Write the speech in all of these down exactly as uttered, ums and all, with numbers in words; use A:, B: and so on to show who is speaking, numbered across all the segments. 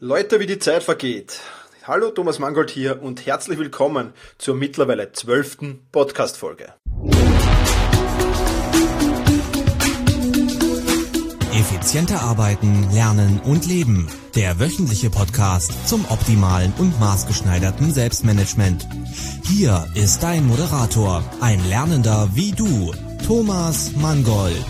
A: Leute, wie die Zeit vergeht. Hallo, Thomas Mangold hier und herzlich willkommen zur mittlerweile zwölften Podcast-Folge.
B: Effizienter arbeiten, lernen und leben. Der wöchentliche Podcast zum optimalen und maßgeschneiderten Selbstmanagement. Hier ist dein Moderator, ein Lernender wie du, Thomas Mangold.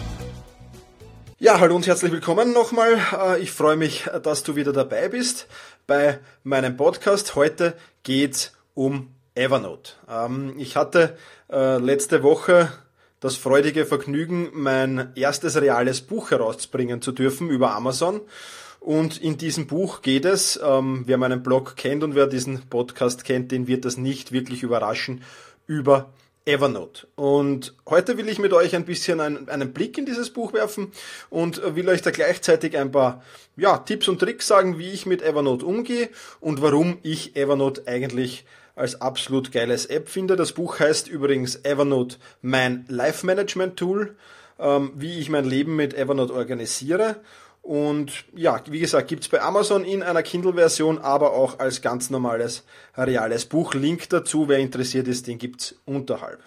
A: Ja, hallo und herzlich willkommen nochmal. Ich freue mich, dass du wieder dabei bist bei meinem Podcast. Heute geht's um Evernote. Ich hatte letzte Woche das freudige Vergnügen, mein erstes reales Buch herauszubringen zu dürfen über Amazon. Und in diesem Buch geht es, ähm, wer meinen Blog kennt und wer diesen Podcast kennt, den wird das nicht wirklich überraschen, über Evernote. Und heute will ich mit euch ein bisschen einen, einen Blick in dieses Buch werfen und will euch da gleichzeitig ein paar ja, Tipps und Tricks sagen, wie ich mit Evernote umgehe und warum ich Evernote eigentlich als absolut geiles App finde. Das Buch heißt übrigens Evernote, mein Life-Management-Tool, ähm, wie ich mein Leben mit Evernote organisiere. Und ja, wie gesagt, gibt's bei Amazon in einer Kindle-Version, aber auch als ganz normales, reales Buch. Link dazu, wer interessiert ist, den gibt's unterhalb.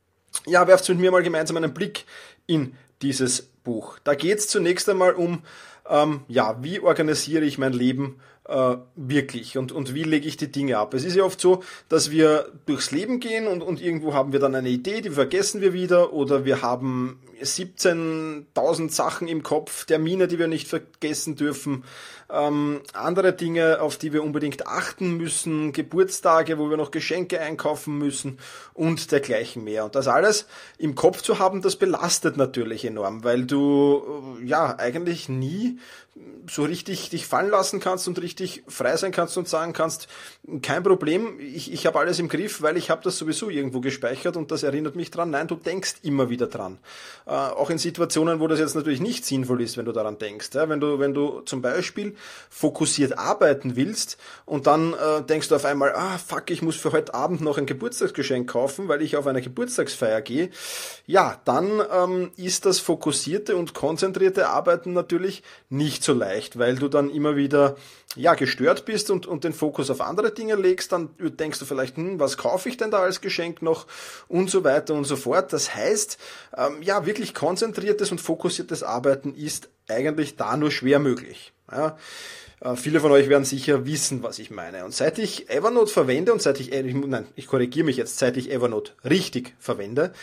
A: Ja, werft mit mir mal gemeinsam einen Blick in dieses Buch. Da geht's zunächst einmal um, ähm, ja, wie organisiere ich mein Leben äh, wirklich und, und wie lege ich die Dinge ab. Es ist ja oft so, dass wir durchs Leben gehen und, und irgendwo haben wir dann eine Idee, die vergessen wir wieder, oder wir haben siebzehntausend Sachen im Kopf, Termine, die wir nicht vergessen dürfen, ähm, andere Dinge, auf die wir unbedingt achten müssen, Geburtstage, wo wir noch Geschenke einkaufen müssen und dergleichen mehr. Und das alles im Kopf zu haben, das belastet natürlich enorm, weil du äh, ja eigentlich nie so richtig dich fallen lassen kannst und richtig frei sein kannst und sagen kannst, kein Problem, ich, ich habe alles im Griff, weil ich habe das sowieso irgendwo gespeichert und das erinnert mich dran. Nein, du denkst immer wieder dran. Äh, auch in Situationen, wo das jetzt natürlich nicht sinnvoll ist, wenn du daran denkst. Ja? Wenn du wenn du zum Beispiel fokussiert arbeiten willst und dann äh, denkst du auf einmal, ah fuck, ich muss für heute Abend noch ein Geburtstagsgeschenk kaufen, weil ich auf eine Geburtstagsfeier gehe. Ja, dann ähm, ist das fokussierte und konzentrierte Arbeiten natürlich nicht so leicht, weil du dann immer wieder ja gestört bist und, und den Fokus auf andere Dinge legst. Dann denkst du vielleicht, hm, was kaufe ich denn da als Geschenk noch und so weiter und so fort. Das heißt, ähm, ja, wirklich konzentriertes und fokussiertes Arbeiten ist eigentlich da nur schwer möglich. Ja. Uh, viele von euch werden sicher wissen, was ich meine. Und seit ich Evernote verwende und seit ich, ich nein, ich korrigiere mich jetzt, seit ich Evernote richtig verwende,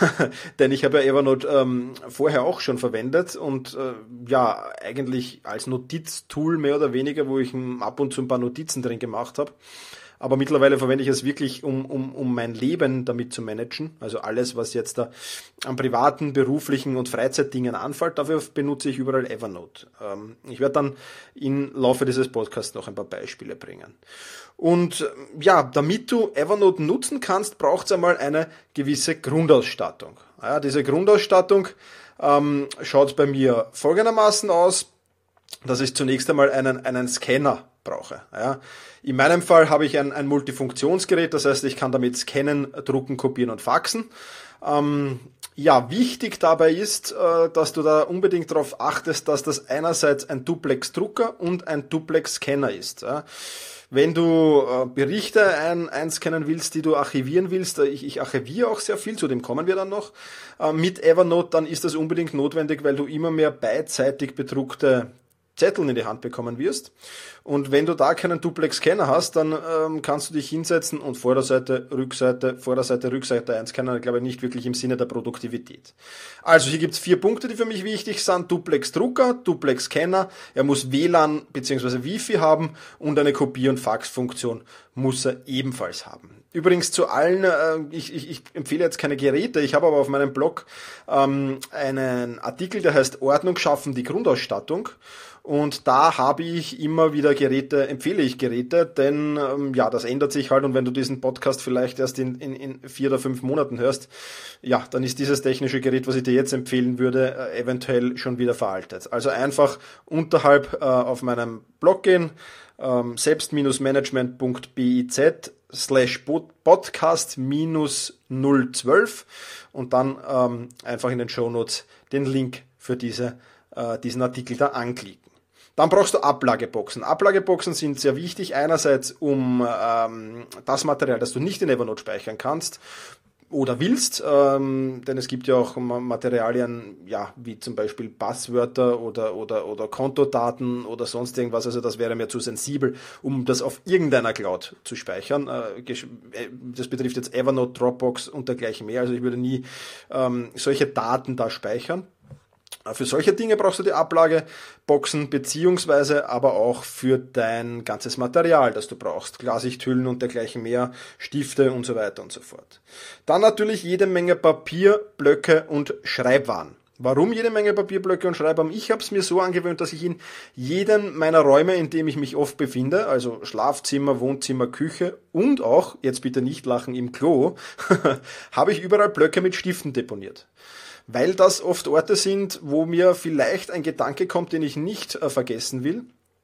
A: denn ich habe ja Evernote ähm, vorher auch schon verwendet und äh, ja, eigentlich als Notiztool mehr oder weniger, wo ich ab und zu ein paar Notizen drin gemacht habe. Aber mittlerweile verwende ich es wirklich, um, um, um mein Leben damit zu managen. Also alles, was jetzt da an privaten, beruflichen und Freizeitdingen anfällt, dafür benutze ich überall Evernote. Ähm, ich werde dann im Laufe dieses Podcasts noch ein paar Beispiele bringen. Und ja, damit du Evernote nutzen kannst, braucht es einmal eine gewisse Grundausstattung. Ja, diese Grundausstattung ähm, schaut bei mir folgendermaßen aus, dass ich zunächst einmal einen, einen Scanner brauche. Ja. In meinem Fall habe ich ein, ein Multifunktionsgerät, das heißt, ich kann damit scannen, drucken, kopieren und faxen. Ähm, ja, wichtig dabei ist, äh, dass du da unbedingt darauf achtest, dass das einerseits ein Duplex-Drucker und ein Duplex-Scanner ist. Ja. Wenn du äh, Berichte ein, einscannen willst, die du archivieren willst, ich, ich archiviere auch sehr viel, zu dem kommen wir dann noch, äh, mit Evernote, dann ist das unbedingt notwendig, weil du immer mehr beidseitig bedruckte Zetteln in die Hand bekommen wirst. Und wenn du da keinen Duplex-Scanner hast, dann ähm, kannst du dich hinsetzen und Vorderseite, Rückseite, Vorderseite, Rückseite einscannen. Ich glaube nicht wirklich im Sinne der Produktivität. Also hier gibt's vier Punkte, die für mich wichtig sind. Duplex-Drucker, Duplex-Scanner, er muss W L A N bzw. Wi-Fi haben und eine Kopier- und Fax-Funktion muss er ebenfalls haben. Übrigens zu allen, äh, ich, ich, ich empfehle jetzt keine Geräte, ich habe aber auf meinem Blog ähm, einen Artikel, der heißt Ordnung schaffen, die Grundausstattung. Und da habe ich immer wieder Geräte, empfehle ich Geräte, denn ähm, ja, das ändert sich halt und wenn du diesen Podcast vielleicht erst in, in, in vier oder fünf Monaten hörst, ja, dann ist dieses technische Gerät, was ich dir jetzt empfehlen würde, äh, eventuell schon wieder veraltet. Also einfach unterhalb äh, auf meinem Blog gehen, ähm, selbst-management punkt biz slash podcast minus null zwölf und dann ähm, einfach in den Shownotes den Link für diese, äh, diesen Artikel da anklicken. Dann brauchst du Ablageboxen. Ablageboxen sind sehr wichtig, einerseits um ähm, das Material, das du nicht in Evernote speichern kannst, oder willst, ähm, denn es gibt ja auch Materialien, ja, wie zum Beispiel Passwörter oder, oder, oder Kontodaten oder sonst irgendwas, also das wäre mir zu sensibel, um das auf irgendeiner Cloud zu speichern. Äh, das betrifft jetzt Evernote, Dropbox und dergleichen mehr, also ich würde nie ähm, solche Daten da speichern. Für solche Dinge brauchst du die Ablageboxen, beziehungsweise aber auch für dein ganzes Material, das du brauchst. Glasichthüllen und dergleichen mehr, Stifte und so weiter und so fort. Dann natürlich jede Menge Papier, Blöcke und Schreibwaren. Warum jede Menge Papierblöcke und Schreibwaren? Ich habe es mir so angewöhnt, dass ich in jedem meiner Räume, in dem ich mich oft befinde, also Schlafzimmer, Wohnzimmer, Küche und auch, jetzt bitte nicht lachen, im Klo, habe ich überall Blöcke mit Stiften deponiert. Weil das oft Orte sind, wo mir vielleicht ein Gedanke kommt, den ich nicht äh, vergessen will.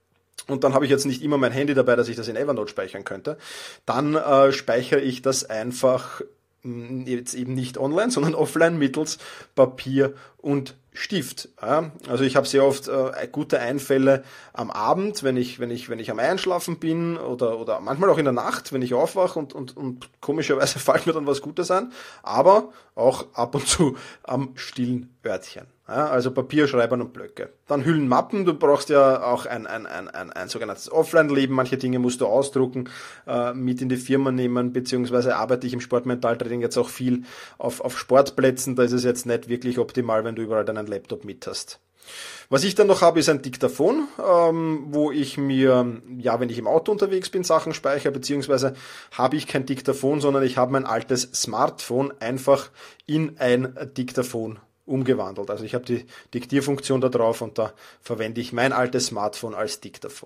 A: Und dann habe ich jetzt nicht immer mein Handy dabei, dass ich das in Evernote speichern könnte. Dann äh, speichere ich das einfach mh, jetzt eben nicht online, sondern offline mittels Papier und Stift. Ja, also ich habe sehr oft äh, gute Einfälle am Abend, wenn ich wenn ich wenn ich am Einschlafen bin oder oder manchmal auch in der Nacht, wenn ich aufwache und und und komischerweise fällt mir dann was Gutes ein, aber auch ab und zu am stillen Örtchen. Ja, also Papier, Schreibern und Blöcke. Dann Hüllen, Mappen. Du brauchst ja auch ein ein ein ein, ein sogenanntes Offline-Leben. Manche Dinge musst du ausdrucken, äh, mit in die Firma nehmen, beziehungsweise arbeite ich im Sportmentaltraining jetzt auch viel auf auf Sportplätzen. Da ist es jetzt nicht wirklich optimal, wenn du überall deinen Laptop mit hast. Was ich dann noch habe, ist ein Diktaphon, ähm, wo ich mir, ja, wenn ich im Auto unterwegs bin, Sachen speichere, beziehungsweise habe ich kein Diktaphon, sondern ich habe mein altes Smartphone einfach in ein Diktaphon umgewandelt. Also ich habe die Diktierfunktion da drauf und da verwende ich mein altes Smartphone als Diktaphon.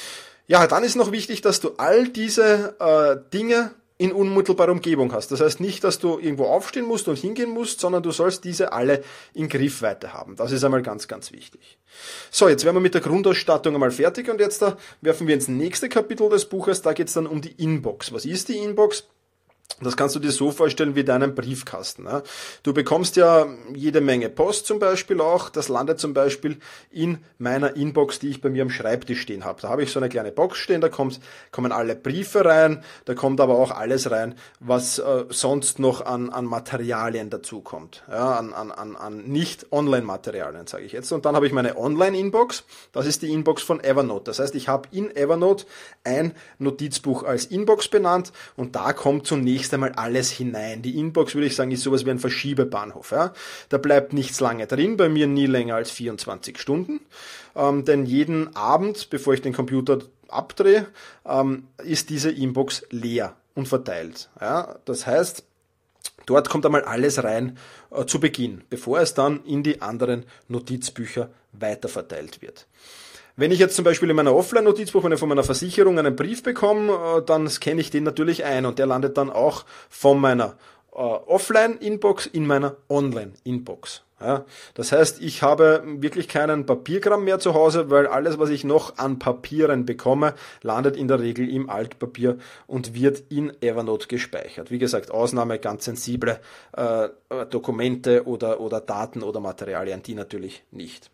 A: Ja, dann ist noch wichtig, dass du all diese äh, Dinge in unmittelbarer Umgebung hast. Das heißt nicht, dass du irgendwo aufstehen musst und hingehen musst, sondern du sollst diese alle in Griffweite haben. Das ist einmal ganz, ganz wichtig. So, jetzt wären wir mit der Grundausstattung einmal fertig und jetzt da werfen wir ins nächste Kapitel des Buches. Da geht es dann um die Inbox. Was ist die Inbox? Das kannst du dir so vorstellen wie deinen Briefkasten. Du bekommst ja jede Menge Post zum Beispiel auch. Das landet zum Beispiel in meiner Inbox, die ich bei mir am Schreibtisch stehen habe. Da habe ich so eine kleine Box stehen, da kommt, kommen alle Briefe rein, da kommt aber auch alles rein, was äh, sonst noch an, an Materialien dazukommt. Ja, an, an, an, an Nicht-Online-Materialien, sage ich jetzt. Und dann habe ich meine Online-Inbox. Das ist die Inbox von Evernote. Das heißt, ich habe in Evernote ein Notizbuch als Inbox benannt und da kommt zunächst einmal alles hinein. Die Inbox, würde ich sagen, ist sowas wie ein Verschiebebahnhof. Ja? Da bleibt nichts lange drin, bei mir nie länger als vierundzwanzig Stunden. Ähm, denn jeden Abend, bevor ich den Computer abdrehe, ähm, ist diese Inbox leer und verteilt. Ja? Das heißt, dort kommt einmal alles rein äh, zu Beginn, bevor es dann in die anderen Notizbücher weiterverteilt wird. Wenn ich jetzt zum Beispiel in meiner Offline-Notizbuch, wenn ich von meiner Versicherung einen Brief bekomme, dann scanne ich den natürlich ein und der landet dann auch von meiner äh, Offline-Inbox in meiner Online-Inbox. Ja, das heißt, ich habe wirklich keinen Papierkram mehr zu Hause, weil alles, was ich noch an Papieren bekomme, landet in der Regel im Altpapier und wird in Evernote gespeichert. Wie gesagt, Ausnahme ganz sensible äh, Dokumente oder, oder Daten oder Materialien, die natürlich nicht.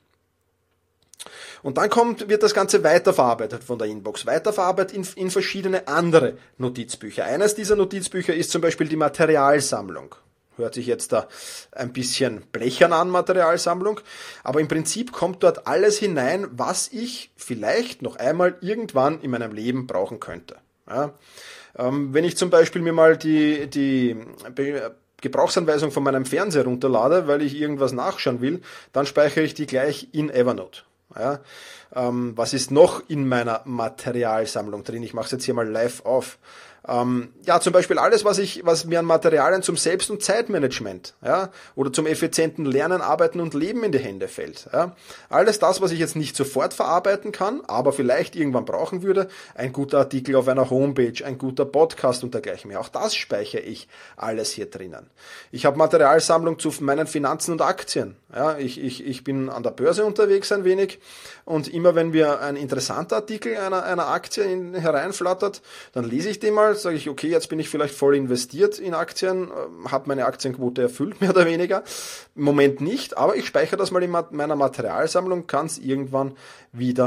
A: Und dann kommt, wird das Ganze weiterverarbeitet von der Inbox, weiterverarbeitet in, in verschiedene andere Notizbücher. Eines dieser Notizbücher ist zum Beispiel die Materialsammlung. Hört sich jetzt da ein bisschen blechern an, Materialsammlung, aber im Prinzip kommt dort alles hinein, was ich vielleicht noch einmal irgendwann in meinem Leben brauchen könnte. Ja, ähm, wenn ich zum Beispiel mir mal die, die Gebrauchsanweisung von meinem Fernseher runterlade, weil ich irgendwas nachschauen will, dann speichere ich die gleich in Evernote. Ja, ähm, was ist noch in meiner Materialsammlung drin? Ich mache es jetzt hier mal live auf. Ähm, ja, zum Beispiel alles, was ich, was mir an Materialien zum Selbst- und Zeitmanagement, ja, oder zum effizienten Lernen, Arbeiten und Leben in die Hände fällt. Ja. Alles das, was ich jetzt nicht sofort verarbeiten kann, aber vielleicht irgendwann brauchen würde, ein guter Artikel auf einer Homepage, ein guter Podcast und dergleichen mehr. Auch das speichere ich alles hier drinnen. Ich habe Materialsammlung zu meinen Finanzen und Aktien. Ja, ich, ich, ich bin an der Börse unterwegs ein wenig und immer wenn mir ein interessanter Artikel einer, einer Aktie in, hereinflattert, dann lese ich den mal, sage ich, okay, jetzt bin ich vielleicht voll investiert in Aktien, habe meine Aktienquote erfüllt, mehr oder weniger. Im Moment nicht, aber ich speichere das mal in meiner Materialsammlung, kann es irgendwann wieder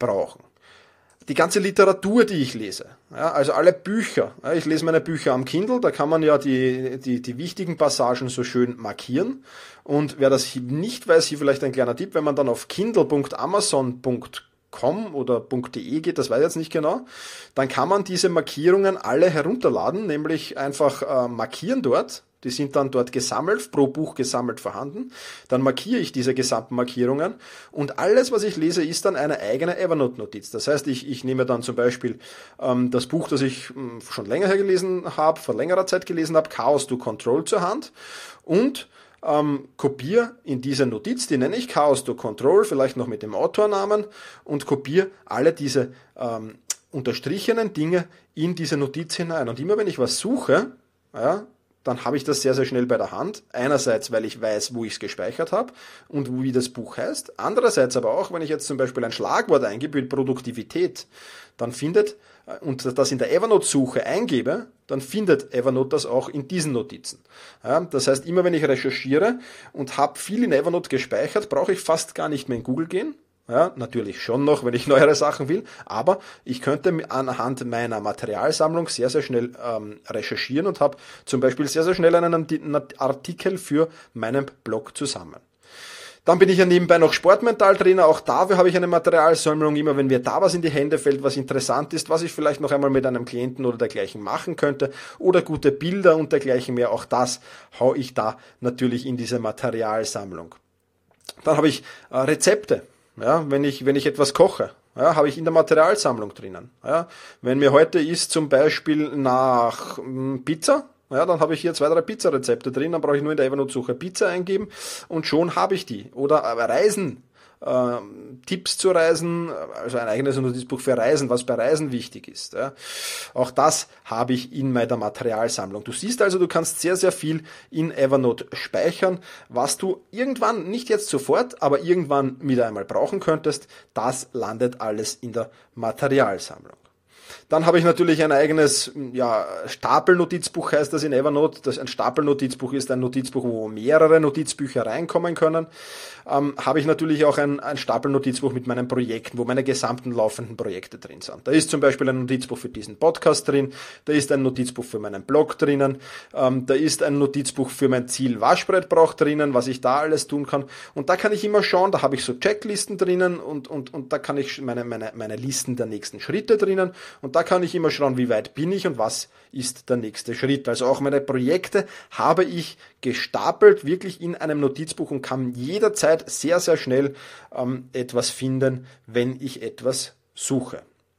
A: brauchen. Die ganze Literatur, die ich lese, ja, also alle Bücher, ja, ich lese meine Bücher am Kindle, da kann man ja die, die, die wichtigen Passagen so schön markieren. Und wer das nicht weiß, hier vielleicht ein kleiner Tipp, wenn man dann auf kindle punkt amazon punkt com oder .de geht, das weiß ich jetzt nicht genau, dann kann man diese Markierungen alle herunterladen, nämlich einfach äh, markieren dort. Die sind dann dort gesammelt, pro Buch gesammelt vorhanden. Dann markiere ich diese gesamten Markierungen und alles, was ich lese, ist dann eine eigene Evernote-Notiz. Das heißt, ich, ich nehme dann zum Beispiel ähm, das Buch, das ich ähm, schon länger her gelesen habe, vor längerer Zeit gelesen habe, Chaos to Control zur Hand und ähm, kopiere in diese Notiz, die nenne ich Chaos to Control, vielleicht noch mit dem Autornamen und kopiere alle diese ähm, unterstrichenen Dinge in diese Notiz hinein. Und immer wenn ich was suche, ja, dann habe ich das sehr, sehr schnell bei der Hand. Einerseits, weil ich weiß, wo ich es gespeichert habe und wie das Buch heißt. Andererseits aber auch, wenn ich jetzt zum Beispiel ein Schlagwort eingebe mit Produktivität, dann findet, und das in der Evernote-Suche eingebe, dann findet Evernote das auch in diesen Notizen. Ja, das heißt, immer wenn ich recherchiere und habe viel in Evernote gespeichert, brauche ich fast gar nicht mehr in Google gehen. Ja, natürlich schon noch, wenn ich neuere Sachen will, aber ich könnte anhand meiner Materialsammlung sehr, sehr schnell ähm, recherchieren und habe zum Beispiel sehr, sehr schnell einen Artikel für meinen Blog zusammen. Dann bin ich ja nebenbei noch Sportmentaltrainer, auch dafür habe ich eine Materialsammlung, immer wenn mir da was in die Hände fällt, was interessant ist, was ich vielleicht noch einmal mit einem Klienten oder dergleichen machen könnte oder gute Bilder und dergleichen mehr, auch das hau ich da natürlich in diese Materialsammlung. Dann habe ich äh, Rezepte. Ja, wenn ich, wenn ich etwas koche, ja, habe ich in der Materialsammlung drinnen. Ja, wenn mir heute ist zum Beispiel nach m, Pizza, ja, dann habe ich hier zwei, drei Pizzarezepte drin, dann brauche ich nur in der Evernote-Suche Pizza eingeben und schon habe ich die. Oder Reisen, äh, Tipps zu Reisen, also ein eigenes Notizbuch für Reisen, was bei Reisen wichtig ist. Ja. Auch das habe ich in meiner Materialsammlung. Du siehst also, du kannst sehr, sehr viel in Evernote speichern, was du irgendwann, nicht jetzt sofort, aber irgendwann wieder einmal brauchen könntest. Das landet alles in der Materialsammlung. Dann habe ich natürlich ein eigenes ja, Stapelnotizbuch, heißt das in Evernote. Das ein Stapelnotizbuch ist ein Notizbuch, wo mehrere Notizbücher reinkommen können. Ähm, habe ich natürlich auch ein, ein Stapelnotizbuch mit meinen Projekten, wo meine gesamten laufenden Projekte drin sind. Da ist zum Beispiel ein Notizbuch für diesen Podcast drin, da ist ein Notizbuch für meinen Blog drinnen, ähm, da ist ein Notizbuch für mein Ziel Waschbrettbrauch drinnen, was ich da alles tun kann. Und da kann ich immer schauen, da habe ich so Checklisten drinnen und, und, und da kann ich meine, meine, meine Listen der nächsten Schritte drinnen. Und da kann ich immer schauen, wie weit bin ich und was ist der nächste Schritt. Also auch meine Projekte habe ich gestapelt, wirklich in einem Notizbuch und kann jederzeit sehr, sehr schnell ähm, etwas finden, wenn ich etwas suche.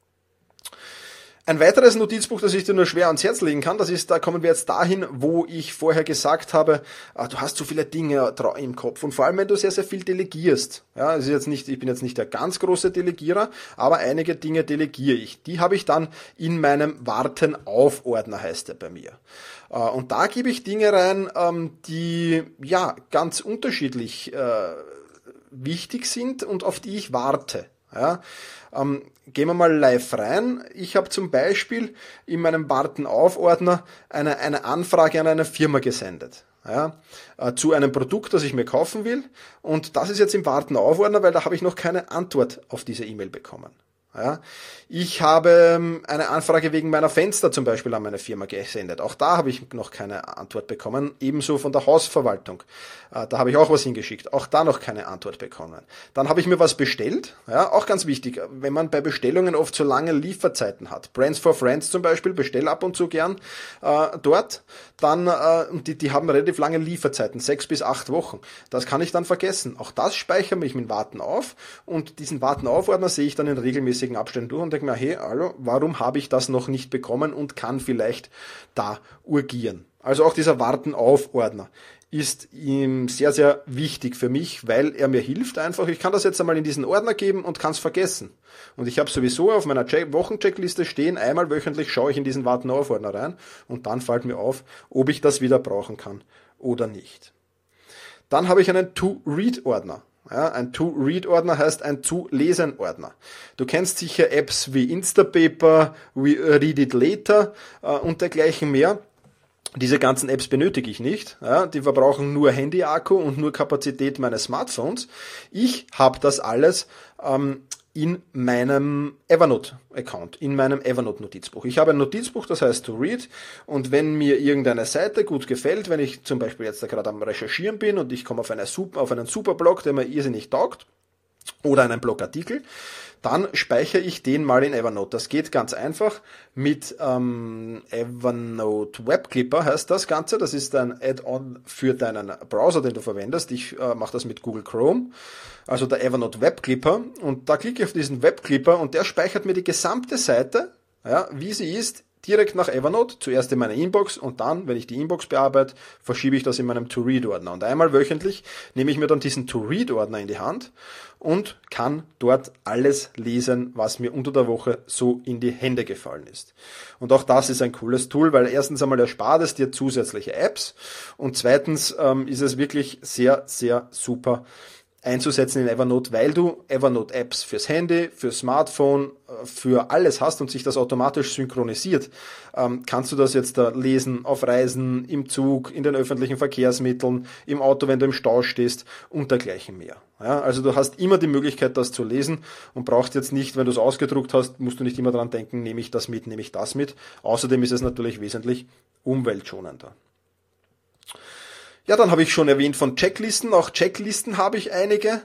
A: Ein weiteres Notizbuch, das ich dir nur schwer ans Herz legen kann, das ist, da kommen wir jetzt dahin, wo ich vorher gesagt habe, ah, du hast so viele Dinge im Kopf und vor allem, wenn du sehr, sehr viel delegierst. Ja, es ist jetzt nicht, ich bin jetzt nicht der ganz große Delegierer, aber einige Dinge delegiere ich. Die habe ich dann in meinem Warten-auf-Ordner, heißt er bei mir. Und da gebe ich Dinge rein, die ja ganz unterschiedlich wichtig sind und auf die ich warte. Ja, ähm, gehen wir mal live rein. Ich habe zum Beispiel in meinem Warten-auf-Ordner eine, eine Anfrage an eine Firma gesendet. Ja, äh, zu einem Produkt, das ich mir kaufen will. Und das ist jetzt im Warten-auf-Ordner, weil da habe ich noch keine Antwort auf diese E-Mail bekommen. Ja, ich habe eine Anfrage wegen meiner Fenster zum Beispiel an meine Firma gesendet. Auch da habe ich noch keine Antwort bekommen. Ebenso von der Hausverwaltung. Da habe ich auch was hingeschickt. Auch da noch keine Antwort bekommen. Dann habe ich mir was bestellt. Ja, auch ganz wichtig, wenn man bei Bestellungen oft so lange Lieferzeiten hat. Brands for Friends zum Beispiel, bestell ab und zu gern äh, dort. Dann, äh, die, die haben relativ lange Lieferzeiten, sechs bis acht Wochen. Das kann ich dann vergessen. Auch das speichere ich mit Warten auf. Und diesen Warten-auf-Ordner sehe ich dann in regelmäßigen Abständen durch und denke mir, hey, hallo, warum habe ich das noch nicht bekommen und kann vielleicht da urgieren. Also auch dieser Warten-auf-Ordner ist ihm sehr, sehr wichtig für mich, weil er mir hilft einfach. Ich kann das jetzt einmal in diesen Ordner geben und kann es vergessen. Und ich habe sowieso auf meiner Check- Wochencheckliste stehen, einmal wöchentlich schaue ich in diesen Warten-auf-Ordner rein und dann fällt mir auf, ob ich das wieder brauchen kann oder nicht. Dann habe ich einen To-Read-Ordner. Ja, ein To-Read-Ordner heißt ein To-Lesen-Ordner. Du kennst sicher Apps wie Instapaper, wie Read It Later äh, und dergleichen mehr. Diese ganzen Apps benötige ich nicht. Ja, die verbrauchen nur Handy-Akku und nur Kapazität meines Smartphones. Ich habe das alles ähm, in meinem Evernote-Account, in meinem Evernote-Notizbuch. Ich habe ein Notizbuch, das heißt To Read, und wenn mir irgendeine Seite gut gefällt, wenn ich zum Beispiel jetzt da gerade am Recherchieren bin und ich komme auf, eine super, auf einen super Blog, der mir irrsinnig taugt, oder einen Blogartikel, dann speichere ich den mal in Evernote. Das geht ganz einfach mit ähm, Evernote Web Clipper heißt das Ganze. Das ist ein Add-on für deinen Browser, den du verwendest. Ich äh, mache das mit Google Chrome, also der Evernote Web Clipper. Und da klicke ich auf diesen Web Clipper und der speichert mir die gesamte Seite, ja, wie sie ist, direkt nach Evernote, zuerst in meine Inbox und dann, wenn ich die Inbox bearbeite, verschiebe ich das in meinem To-Read-Ordner. Und einmal wöchentlich nehme ich mir dann diesen To-Read-Ordner in die Hand und kann dort alles lesen, was mir unter der Woche so in die Hände gefallen ist. Und auch das ist ein cooles Tool, weil erstens einmal erspart es dir zusätzliche Apps und zweitens ähm, ist es wirklich sehr, sehr super einzusetzen in Evernote, weil du Evernote-Apps fürs Handy, fürs Smartphone, für alles hast und sich das automatisch synchronisiert. Ähm, kannst du das jetzt da lesen auf Reisen, im Zug, in den öffentlichen Verkehrsmitteln, im Auto, wenn du im Stau stehst und dergleichen mehr. Ja, also du hast immer die Möglichkeit, das zu lesen und brauchst jetzt nicht, wenn du es ausgedruckt hast, musst du nicht immer dran denken, nehme ich das mit, nehme ich das mit. Außerdem ist es natürlich wesentlich umweltschonender. Ja, dann habe ich schon erwähnt von Checklisten. Auch Checklisten habe ich einige.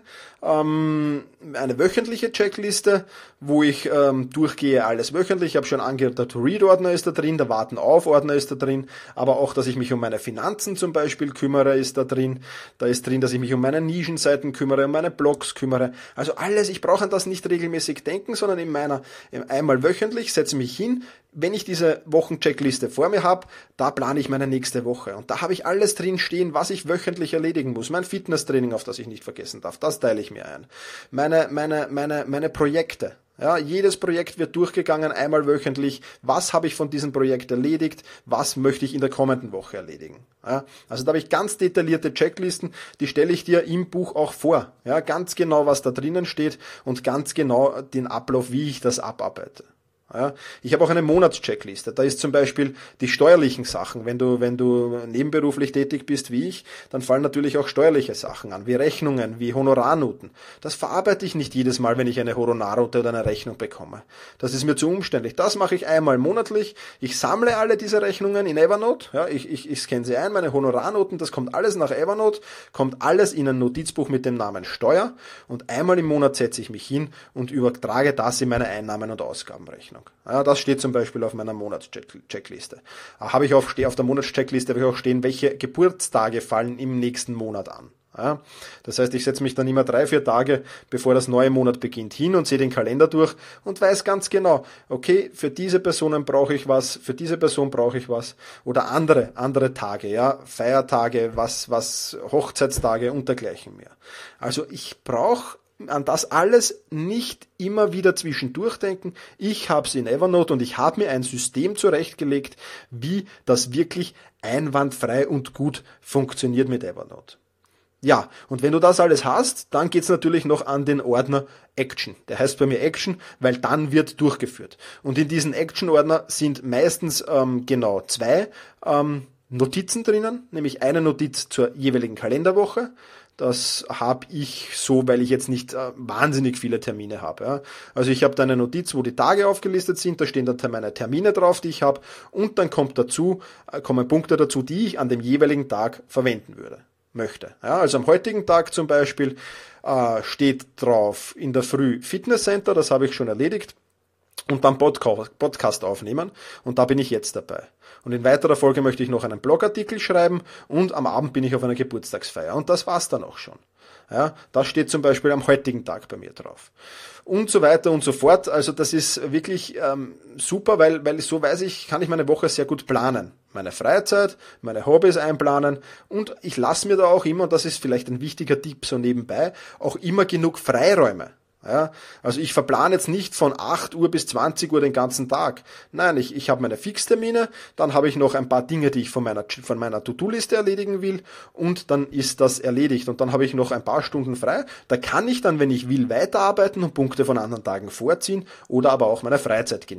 A: Ähm, eine wöchentliche Checkliste, wo ich ähm, durchgehe alles wöchentlich. Ich habe schon angehört, der To-Read-Ordner ist da drin, der Warten-auf-Ordner ist da drin, aber auch, dass ich mich um meine Finanzen zum Beispiel kümmere, ist da drin. Da ist drin, dass ich mich um meine Nischenseiten kümmere, um meine Blogs kümmere. Also alles, ich brauche an das nicht regelmäßig denken, sondern in meiner einmal wöchentlich setze mich hin. Wenn ich diese Wochencheckliste vor mir habe, da plane ich meine nächste Woche. Und da habe ich alles drin stehen, was ich wöchentlich erledigen muss. Mein Fitnesstraining, auf das ich nicht vergessen darf, das teile ich mir ein. Meine, meine, meine, meine Projekte. Ja, jedes Projekt wird durchgegangen, einmal wöchentlich. Was habe ich von diesem Projekt erledigt? Was möchte ich in der kommenden Woche erledigen? Ja, also da habe ich ganz detaillierte Checklisten, die stelle ich dir im Buch auch vor. Ja, ganz genau, was da drinnen steht und ganz genau den Ablauf, wie ich das abarbeite. Ja, ich habe auch eine Monatscheckliste. Da ist zum Beispiel die steuerlichen Sachen. Wenn du, wenn du nebenberuflich tätig bist wie ich, dann fallen natürlich auch steuerliche Sachen an, wie Rechnungen, wie Honorarnoten. Das verarbeite ich nicht jedes Mal, wenn ich eine Honorarnote oder eine Rechnung bekomme. Das ist mir zu umständlich. Das mache ich einmal monatlich. Ich sammle alle diese Rechnungen in Evernote. Ja, ich, ich, ich scanne sie ein, meine Honorarnoten, das kommt alles nach Evernote, kommt alles in ein Notizbuch mit dem Namen Steuer und einmal im Monat setze ich mich hin und übertrage das in meine Einnahmen- und Ausgabenrechnung. Ja, das steht zum Beispiel auf meiner Monatscheckliste. Habe ich auf, auf der Monatscheckliste habe ich auch stehen, welche Geburtstage fallen im nächsten Monat an. Ja, das heißt, ich setze mich dann immer drei, vier Tage, bevor das neue Monat beginnt, hin und sehe den Kalender durch und weiß ganz genau, okay, für diese Personen brauche ich was, für diese Person brauche ich was oder andere, andere Tage, ja, Feiertage, was, was, Hochzeitstage und dergleichen mehr. Also ich brauche an das alles nicht immer wieder zwischendurch denken. Ich habe es in Evernote und ich habe mir ein System zurechtgelegt, wie das wirklich einwandfrei und gut funktioniert mit Evernote. Ja, und wenn du das alles hast, dann geht's natürlich noch an den Ordner Action. Der heißt bei mir Action, weil dann wird durchgeführt. Und in diesen Action-Ordner sind meistens ähm, genau zwei ähm, Notizen drinnen, nämlich eine Notiz zur jeweiligen Kalenderwoche. Das habe ich so, weil ich jetzt nicht äh, wahnsinnig viele Termine habe. Ja. Also ich habe da eine Notiz, wo die Tage aufgelistet sind, da stehen dann meine Termine drauf, die ich habe, und dann kommt dazu, äh, kommen Punkte dazu, die ich an dem jeweiligen Tag verwenden würde, möchte. Ja, also am heutigen Tag zum Beispiel äh, steht drauf in der Früh Fitnesscenter, das habe ich schon erledigt. Und dann Podcast aufnehmen und da bin ich jetzt dabei. Und in weiterer Folge möchte ich noch einen Blogartikel schreiben und am Abend bin ich auf einer Geburtstagsfeier und das war's dann auch schon. Ja, das steht zum Beispiel am heutigen Tag bei mir drauf. Und so weiter und so fort. Also das ist wirklich ähm, super, weil, weil so weiß ich, kann ich meine Woche sehr gut planen. Meine Freizeit, meine Hobbys einplanen und ich lasse mir da auch immer, und das ist vielleicht ein wichtiger Tipp so nebenbei, auch immer genug Freiräume. Ja, also ich verplane jetzt nicht von acht Uhr bis zwanzig Uhr den ganzen Tag. Nein, ich, ich habe meine Fixtermine, dann habe ich noch ein paar Dinge, die ich von meiner, von meiner To-Do-Liste erledigen will und dann ist das erledigt. Und dann habe ich noch ein paar Stunden frei. Da kann ich dann, wenn ich will, weiterarbeiten und Punkte von anderen Tagen vorziehen oder aber auch meine Freizeit genießen.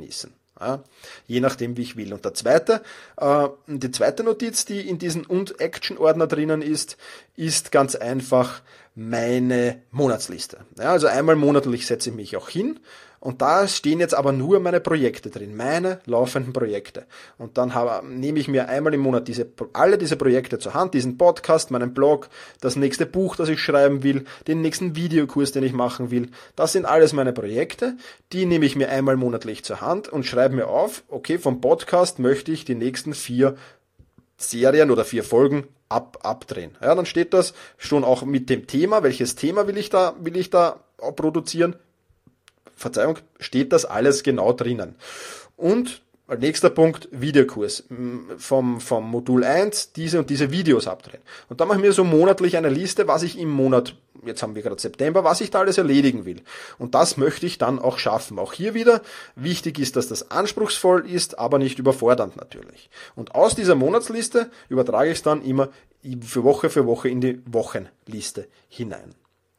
A: Ja, je nachdem, wie ich will. Und der zweite, äh, die zweite Notiz, die in diesem Und-Action-Ordner drinnen ist, ist ganz einfach meine Monatsliste. Ja, also einmal monatlich setze ich mich auch hin und da stehen jetzt aber nur meine Projekte drin, meine laufenden Projekte. Und dann habe, nehme ich mir einmal im Monat diese, alle diese Projekte zur Hand, diesen Podcast, meinen Blog, das nächste Buch, das ich schreiben will, den nächsten Videokurs, den ich machen will. Das sind alles meine Projekte, die nehme ich mir einmal monatlich zur Hand und schreibe mir auf, okay, vom Podcast möchte ich die nächsten vier Serien oder vier Folgen ab, abdrehen. Ja, dann steht das schon auch mit dem Thema, welches Thema will ich da, will ich da produzieren. Verzeihung, steht das alles genau drinnen. Und nächster Punkt, Videokurs. Vom, vom Modul eins diese und diese Videos abdrehen. Und dann mache ich mir so monatlich eine Liste, was ich im Monat, jetzt haben wir gerade September, was ich da alles erledigen will. Und das möchte ich dann auch schaffen. Auch hier wieder, wichtig ist, dass das anspruchsvoll ist, aber nicht überfordernd natürlich. Und aus dieser Monatsliste übertrage ich es dann immer für Woche für Woche in die Wochenliste hinein.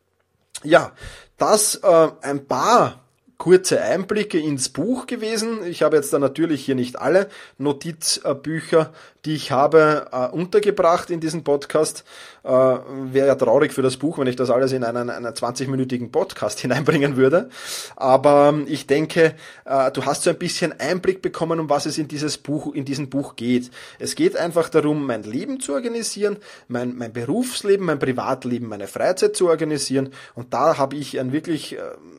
A: Ja, das äh, ein paar kurze Einblicke ins Buch gewesen. Ich habe jetzt da natürlich hier nicht alle Notizbücher, die ich habe, äh, untergebracht in diesem Podcast. Äh, wäre ja traurig für das Buch, wenn ich das alles in einen, einen zwanzig-minütigen Podcast hineinbringen würde. Aber ich denke, äh, du hast so ein bisschen Einblick bekommen, um was es in dieses Buch, in diesem Buch geht. Es geht einfach darum, mein Leben zu organisieren, mein, mein Berufsleben, mein Privatleben, meine Freizeit zu organisieren. Und da habe ich ein wirklich äh,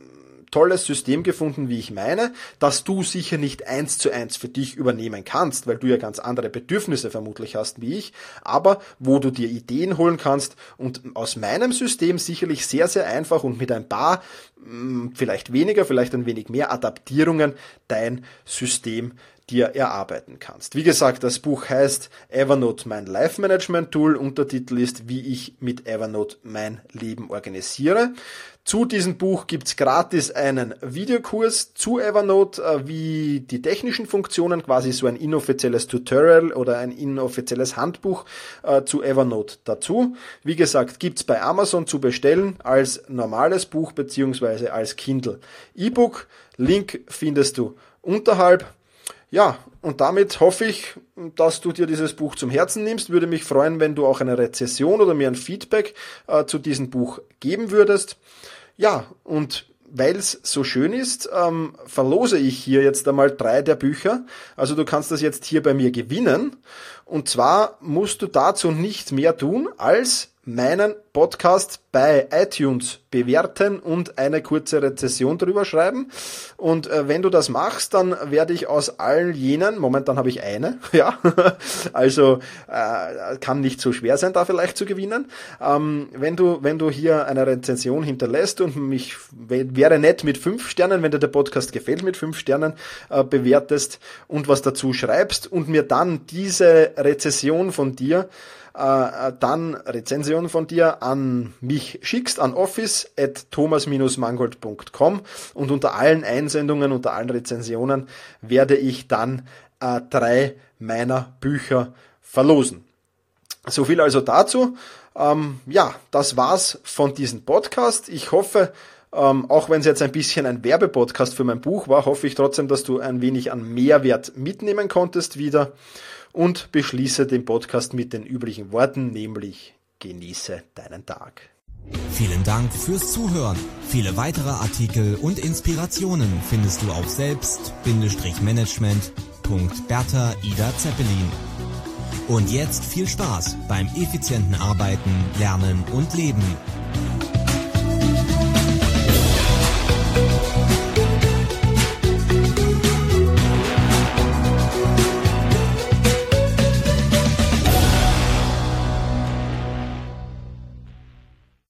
A: tolles System gefunden, wie ich meine, dass du sicher nicht eins zu eins für dich übernehmen kannst, weil du ja ganz andere Bedürfnisse vermutlich hast wie ich, aber wo du dir Ideen holen kannst und aus meinem System sicherlich sehr, sehr einfach und mit ein paar, vielleicht weniger, vielleicht ein wenig mehr Adaptierungen dein System dir erarbeiten kannst. Wie gesagt, das Buch heißt Evernote, mein Life-Management-Tool. Untertitel ist, wie ich mit Evernote mein Leben organisiere. Zu diesem Buch gibt's gratis einen Videokurs zu Evernote, wie die technischen Funktionen, quasi so ein inoffizielles Tutorial oder ein inoffizielles Handbuch äh, zu Evernote dazu. Wie gesagt, gibt's bei Amazon zu bestellen als normales Buch beziehungsweise als Kindle E-Book. Link findest du unterhalb. Ja, und damit hoffe ich, dass du dir dieses Buch zum Herzen nimmst. Würde mich freuen, wenn du auch eine Rezension oder mir ein Feedback äh, zu diesem Buch geben würdest. Ja, und weil es so schön ist, ähm, verlose ich hier jetzt einmal drei der Bücher. Also du kannst das jetzt hier bei mir gewinnen. Und zwar musst du dazu nicht mehr tun, als meinen Podcast bei iTunes bewerten und eine kurze Rezension drüber schreiben. Und äh, wenn du das machst, dann werde ich aus all jenen, momentan habe ich eine, ja, also äh, kann nicht so schwer sein, da vielleicht zu gewinnen. Ähm, wenn du wenn du hier eine Rezension hinterlässt und mich wäre nett mit fünf Sternen, wenn dir der Podcast gefällt, mit fünf Sternen äh, bewertest und was dazu schreibst und mir dann diese Rezension von dir Uh, dann Rezension von dir an mich schickst, an office at thomas dash mangold punkt com und unter allen Einsendungen, unter allen Rezensionen werde ich dann uh, drei meiner Bücher verlosen. So viel also dazu. Um, ja, das war's von diesem Podcast. Ich hoffe, Um, auch wenn es jetzt ein bisschen ein Werbepodcast für mein Buch war, hoffe ich trotzdem, dass du ein wenig an Mehrwert mitnehmen konntest wieder und beschließe den Podcast mit den üblichen Worten, nämlich genieße deinen Tag.
B: Vielen Dank fürs Zuhören. Viele weitere Artikel und Inspirationen findest du auf selbst-management punkt bertha ida zeppelin. Und jetzt viel Spaß beim effizienten Arbeiten, Lernen und Leben.